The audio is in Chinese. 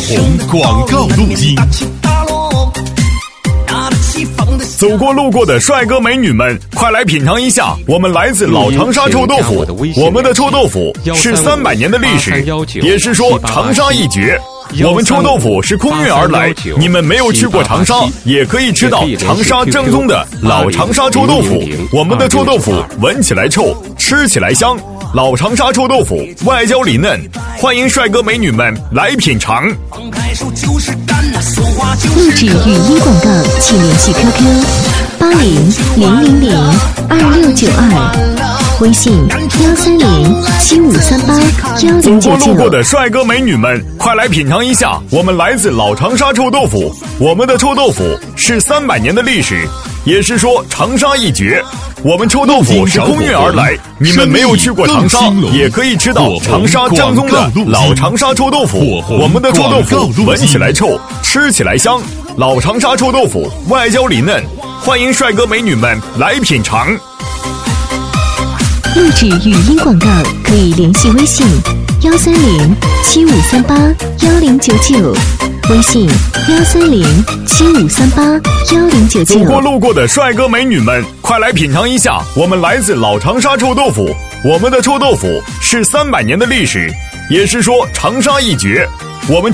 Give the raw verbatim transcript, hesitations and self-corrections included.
红广告录音。走过路过的帅哥美女们，快来品尝一下我们来自老长沙臭豆腐。我们的臭豆腐是三百年的历史，也是说长沙一绝。我们臭豆腐是空运而来，你们没有去过长沙，也可以吃到长沙正宗的老长沙臭豆腐。我们的臭豆腐闻起来臭，吃起来香。老长沙臭豆腐，外焦里嫩，欢迎帅哥美女们来品尝。 录制语音广告，请联系 Q Q 八零零零零二六九二，微信幺三零七五三八幺零九九。 走过路过的帅哥美女们，快来品尝一下我们来自老长沙臭豆腐。我们的臭豆腐是三百年的历史，也是说长沙一绝。我们臭豆腐是空运而来，你们没有去过长沙，也可以吃到长沙正宗的老长沙臭豆腐。我们的臭豆腐闻起来臭，吃起来香。老长沙臭豆腐，外焦里嫩，欢迎帅哥美女们来品尝。 录制语音广告可以联系微信幺三零七五三八幺零九九，微信幺三零七五三八幺零九九。 走过路过的帅哥美女们，快来品尝一下我们来自老长沙臭豆腐。我们的臭豆腐是三百年的历史，也是说长沙一绝。我们